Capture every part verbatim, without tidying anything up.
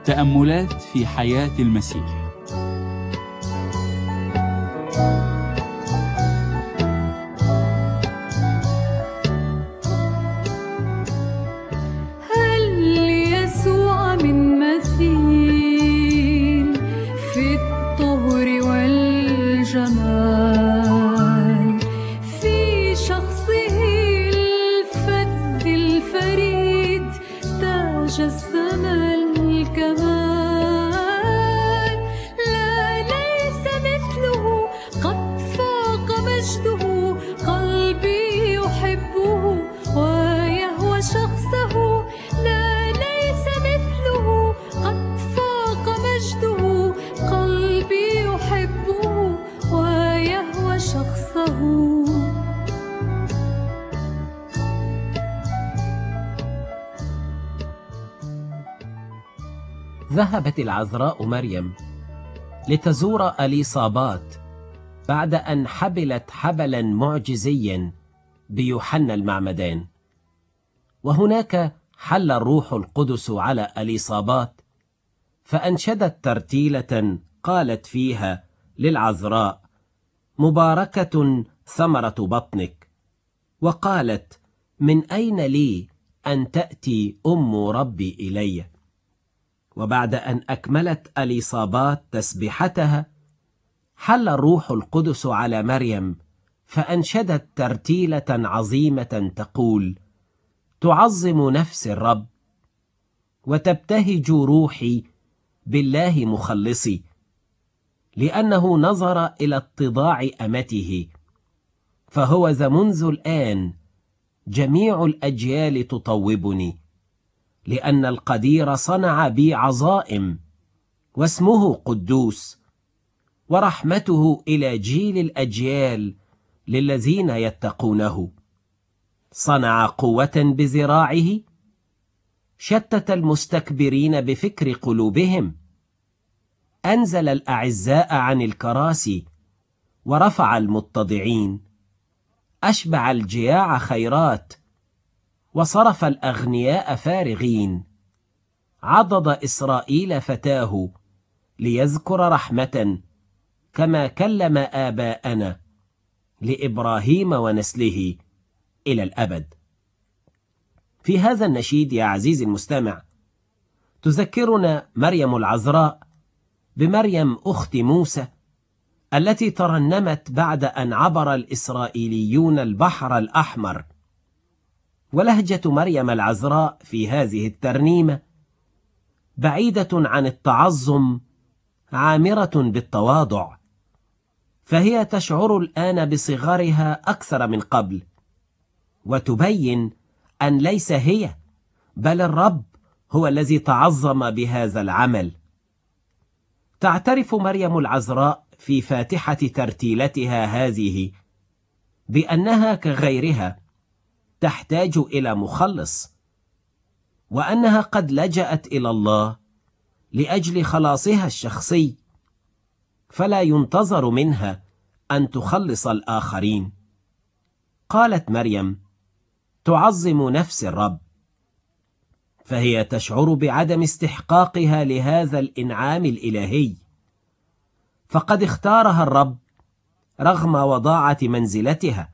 تأملات في حياة المسيح. هل يسوع من مثيل في الطهر والجمال، في شخصه الفذ الفريد تجسم الكمال. لا ليس مثله، قد فاق مجده، قلبي يحبه ويهوى شخصه. لا ليس مثله، قد فاق مجده، قلبي يحبه ويهوى شخصه. ذهبت العذراء مريم لتزور أليصابات بعد أن حبلت حبلا معجزيا بيوحنا المعمدان، وهناك حل الروح القدس على أليصابات، فأنشدت ترتيلة قالت فيها للعذراء: مباركة ثمرة بطنك. وقالت: من أين لي أن تأتي أم ربي إلي؟ وبعد أن أكملت أليصابات تسبيحتها، حل الروح القدس على مريم، فأنشدت ترتيلة عظيمة تقول: تعظم نفس الرب، وتبتهج روحي بالله مخلصي، لأنه نظر إلى اتضاع أمته. فهو ذا منذ الآن جميع الأجيال تطوبني، لأن القدير صنع بي عظائم، واسمه قدوس، ورحمته إلى جيل الأجيال للذين يتقونه. صنع قوة بذراعه، شتت المستكبرين بفكر قلوبهم. أنزل الأعزاء عن الكراسي، ورفع المتضعين. أشبع الجياع خيرات، وصرف الأغنياء فارغين. عضد إسرائيل فتاه، ليذكر رحمة كما كلم آباءنا، لإبراهيم ونسله إلى الأبد. في هذا النشيد يا عزيزي المستمع، تذكرنا مريم العذراء بمريم أخت موسى، التي ترنمت بعد أن عبر الإسرائيليون البحر الأحمر. ولهجة مريم العذراء في هذه الترنيمة بعيدة عن التعظم، عامرة بالتواضع، فهي تشعر الآن بصغرها أكثر من قبل، وتبين أن ليس هي بل الرب هو الذي تعظم بهذا العمل. تعترف مريم العذراء في فاتحة ترتيلتها هذه بأنها كغيرها تحتاج إلى مخلص، وأنها قد لجأت إلى الله لأجل خلاصها الشخصي، فلا ينتظر منها أن تخلص الآخرين. قالت مريم: تعظم نفس الرب، فهي تشعر بعدم استحقاقها لهذا الإنعام الإلهي، فقد اختارها الرب رغم وضاعة منزلتها،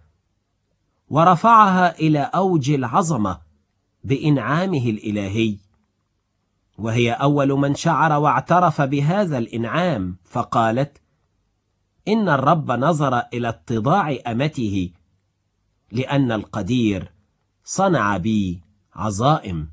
ورفعها إلى أوج العظمة بإنعامه الإلهي، وهي أول من شعر واعترف بهذا الإنعام، فقالت: إن الرب نظر إلى اتضاع أمته، لأن القدير صنع بي عظائم.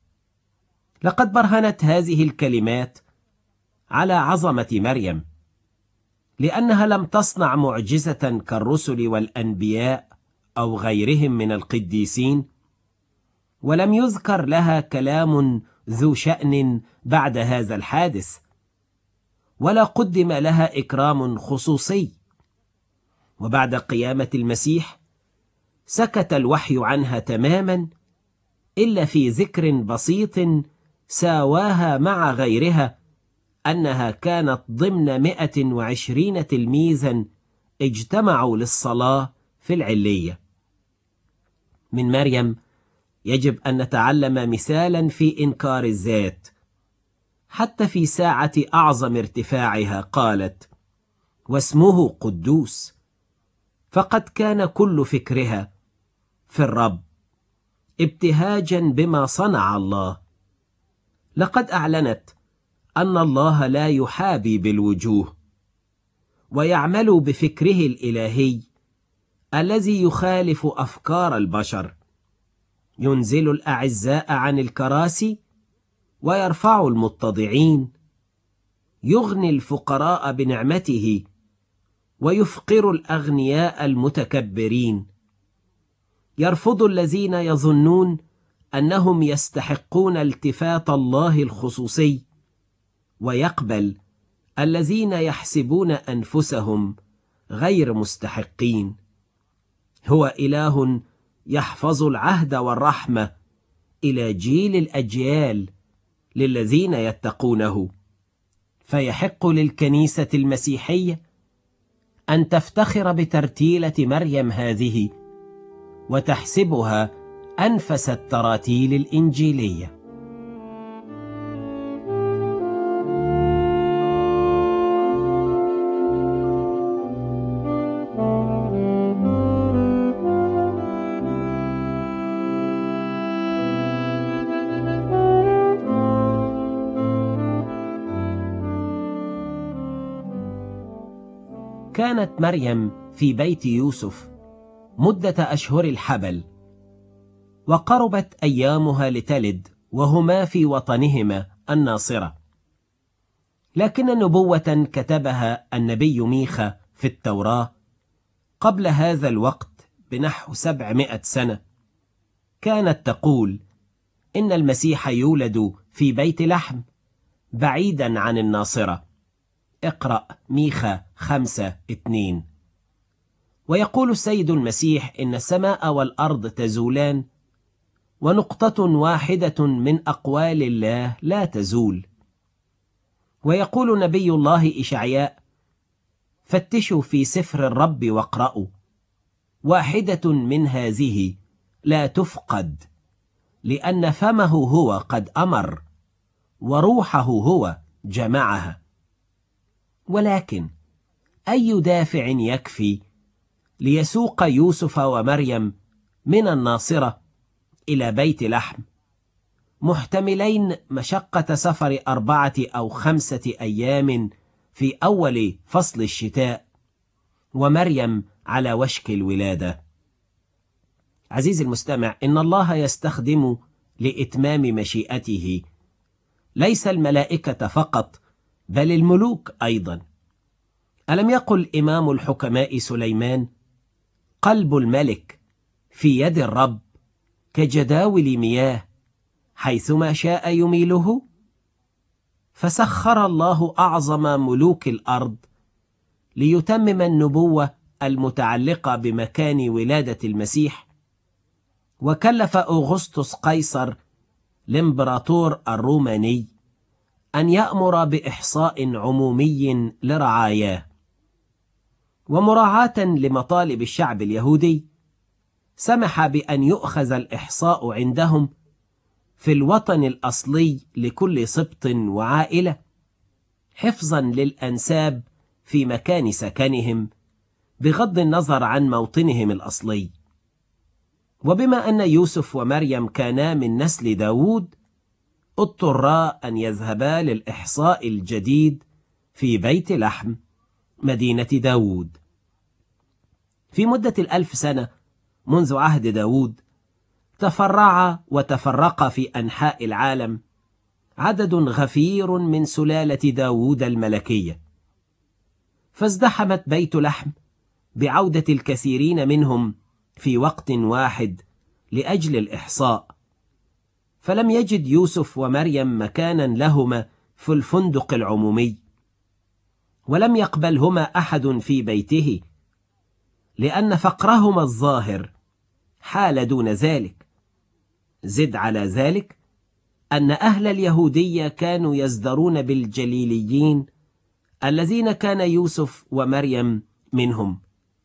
لقد برهنت هذه الكلمات على عظمة مريم، لأنها لم تصنع معجزة كالرسل والأنبياء أو غيرهم من القديسين، ولم يذكر لها كلام ذو شأن بعد هذا الحادث، ولا قدم لها إكرام خصوصي. وبعد قيامة المسيح سكت الوحي عنها تماما، إلا في ذكر بسيط ساواها مع غيرها، أنها كانت ضمن مئة وعشرين تلميذا اجتمعوا للصلاة في العلية. من مريم يجب أن نتعلم مثالا في إنكار الذات، حتى في ساعة أعظم ارتفاعها قالت: واسمه قدوس. فقد كان كل فكرها في الرب، ابتهاجا بما صنع الله. لقد أعلنت أن الله لا يحابي بالوجوه، ويعمل بفكره الإلهي الذي يخالف أفكار البشر، ينزل الأعزاء عن الكراسي ويرفع المتضعين، يغني الفقراء بنعمته ويفقر الأغنياء المتكبرين، يرفض الذين يظنون أنهم يستحقون التفات الله الخصوصي، ويقبل الذين يحسبون أنفسهم غير مستحقين. هو إله يحفظ العهد والرحمة إلى جيل الأجيال للذين يتقونه. فيحق للكنيسة المسيحية أن تفتخر بترتيلة مريم هذه، وتحسبها أنفس التراتيل الإنجيلية. كانت مريم في بيت يوسف مدة أشهر الحبل، وقربت أيامها لتلد، وهما في وطنهما الناصرة. لكن نبوة كتبها النبي ميخا في التوراة قبل هذا الوقت بنحو سبعمائة سنة كانت تقول إن المسيح يولد في بيت لحم بعيدا عن الناصرة. اقرأ ميخا خمسة اثنين. ويقول السيد المسيح إن السماء والأرض تزولان، ونقطة واحدة من أقوال الله لا تزول. ويقول نبي الله إشعياء: فتشوا في سفر الرب واقرأوا، واحدة من هذه لا تفقد، لأن فمه هو قد أمر، وروحه هو جمعها. ولكن أي دافع يكفي ليسوق يوسف ومريم من الناصرة إلى بيت لحم، محتملين مشقة سفر أربعة أو خمسة أيام في أول فصل الشتاء، ومريم على وشك الولادة؟ عزيزي المستمع، إن الله يستخدم لإتمام مشيئته ليس الملائكة فقط، بل الملوك أيضا. ألم يقل إمام الحكماء سليمان: قلب الملك في يد الرب كجداول مياه، حيثما شاء يميله؟ فسخر الله أعظم ملوك الأرض ليتمم النبوة المتعلقة بمكان ولادة المسيح، وكلف أغسطس قيصر الإمبراطور الروماني أن يأمر بإحصاء عمومي لرعاياه. ومراعاة لمطالب الشعب اليهودي، سمح بأن يؤخذ الإحصاء عندهم في الوطن الأصلي لكل سبط وعائلة، حفظا للأنساب في مكان سكنهم بغض النظر عن موطنهم الأصلي. وبما أن يوسف ومريم كانا من نسل داود، اضطرا أن يذهبا للإحصاء الجديد في بيت لحم مدينة داود. في مدة الألف سنة منذ عهد داود، تفرع وتفرق في أنحاء العالم عدد غفير من سلالة داود الملكية، فازدحمت بيت لحم بعودة الكثيرين منهم في وقت واحد لأجل الإحصاء. فلم يجد يوسف ومريم مكانا لهما في الفندق العمومي، ولم يقبلهما أحد في بيته، لأن فقرهما الظاهر حال دون ذلك. زد على ذلك أن أهل اليهودية كانوا يزدرون بالجليليين الذين كان يوسف ومريم منهم،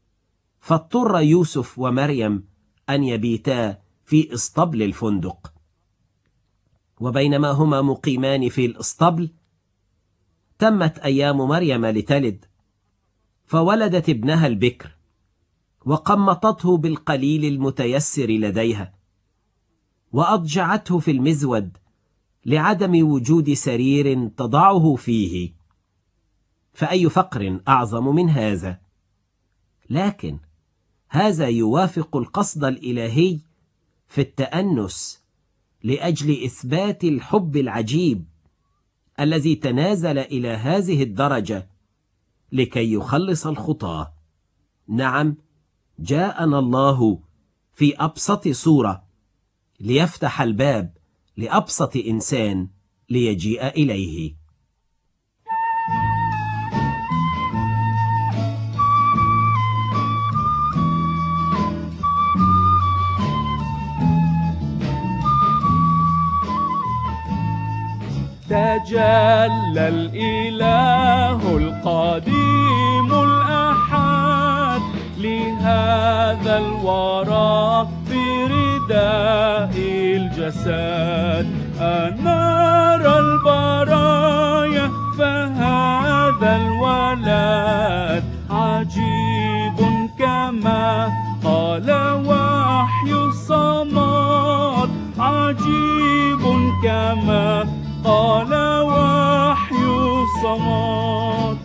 فاضطر يوسف ومريم أن يبيتا في اسطبل الفندق. وبينما هما مقيمان في الإسطبل تمت أيام مريم لتلد، فولدت ابنها البكر وقمطته بالقليل المتيسر لديها، وأضجعته في المزود لعدم وجود سرير تضعه فيه، فأي فقر أعظم من هذا؟ لكن هذا يوافق القصد الإلهي في التأنس لأجل إثبات الحب العجيب الذي تنازل إلى هذه الدرجة لكي يخلص الخطاة. نعم، جاءنا الله في أبسط صورة ليفتح الباب لأبسط إنسان ليجيء إليه. تجلى الإله القديم الأحد لهذا الورى في رداء الجسد، أنار البرايا فهذا الولد عجيب كما قال وحي الصمد، عجيب كما قال وحي الصمد.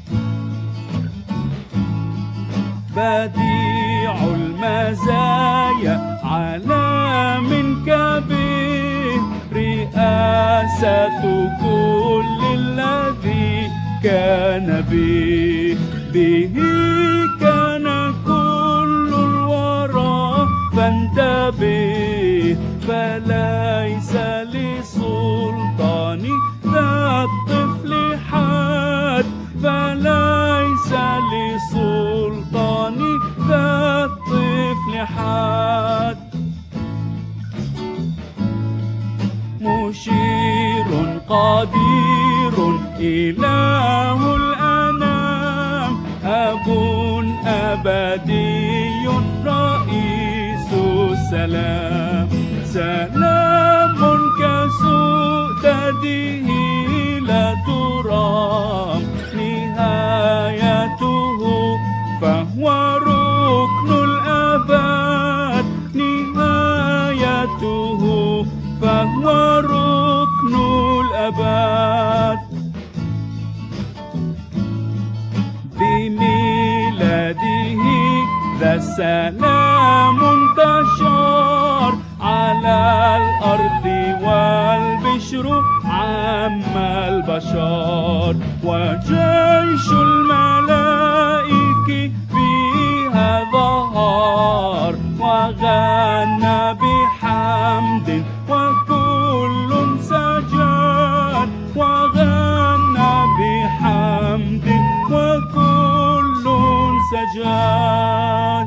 بديع المزايا عالم كبير، رئاسة كل الذي كان به، به كان كل الورى فانتبه، فليس لسلطان ذا الطفل حد، فليس لسلطان ذا الطفل حد. مشير قدير إله الأنام، أب أبدي رئيس السلام، سلام كسؤدده لا ترام، نهايته فهو ركن الأبد، نهايته فهو ركن الأبد. بميلاده ذا السلام انتشر على الأرض والبشر عم البشر، وجيش الملائك فيها ظهر، وغنى بحمد وكل سجد، وغنى بحمد وكل سجد.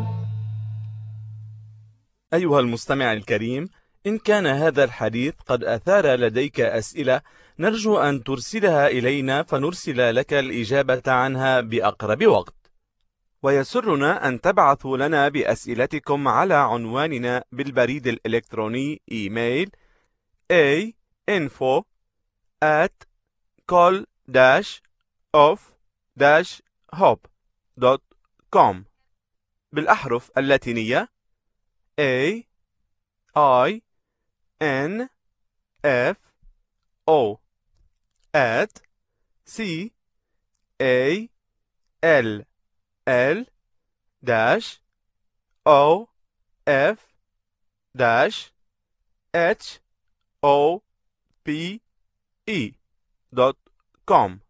أيها المستمع الكريم، إن كان هذا الحديث قد أثار لديك أسئلة نرجو أن ترسلها إلينا فنرسل لك الإجابة عنها بأقرب وقت. ويسرنا أن تبعثوا لنا بأسئلتكم على عنواننا بالبريد الإلكتروني إيميل a info at col dash of dash hope دوت كوم بالأحرف اللاتينية A I N F O at C A L L dash O F dash H O P E دوت كوم.